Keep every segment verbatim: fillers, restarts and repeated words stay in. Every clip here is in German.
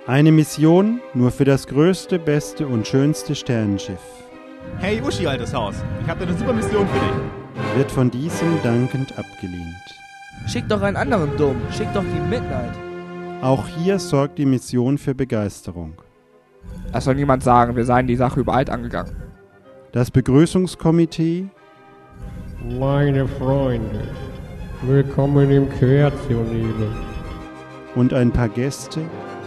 Eine Mission nur für das größte, beste und schönste Sternenschiff. Hey Uschi, altes Haus, ich habe da eine super Mission für dich. Wird von diesem dankend abgelehnt. Schick doch einen anderen Dumm, schick doch die Midnight. Auch hier sorgt die Mission für Begeisterung. Es soll niemand sagen, wir seien die Sache übereilt angegangen. Das Begrüßungskomitee. Meine Freunde, willkommen im Kreationnebel. Und ein paar Gäste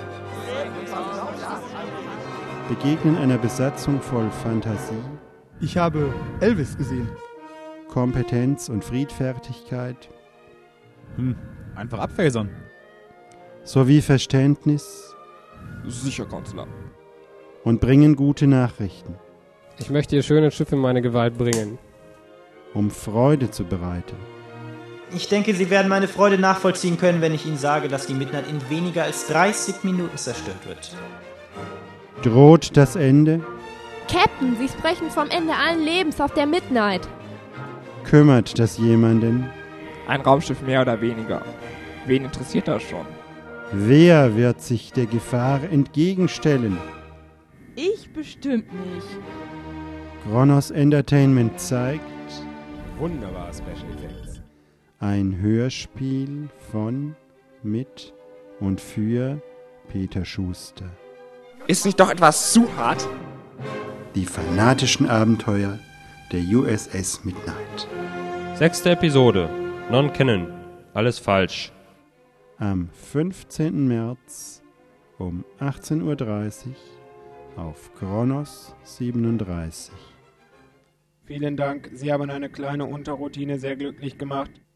begegnen einer Besatzung voll Fantasie, Ich habe Elvis gesehen. Kompetenz und Friedfertigkeit Hm, einfach abfasern. sowie Verständnis Sicher, Kanzler. und bringen gute Nachrichten, Ich möchte Ihr schönes Schiff in meine Gewalt bringen. um Freude zu bereiten. Ich denke, Sie werden meine Freude nachvollziehen können, wenn ich Ihnen sage, dass die Midnight in weniger als dreißig Minuten zerstört wird. Droht das Ende? Captain, Sie sprechen vom Ende allen Lebens auf der Midnight. Kümmert das jemanden? Ein Raumschiff mehr oder weniger. Wen interessiert das schon? Wer wird sich der Gefahr entgegenstellen? Ich bestimmt nicht. Kronos Entertainment zeigt Wunderbare Special Effects. ein Hörspiel von, mit und für Peter Schuster. Ist nicht doch etwas zu hart? Die fanatischen Abenteuer der U S S Midnight. Sechste Episode. Non-Canon. Alles falsch. Am fünfzehnten März um achtzehn Uhr dreißig auf Kronos siebenunddreißig. Vielen Dank, Sie haben eine kleine Unterroutine sehr glücklich gemacht.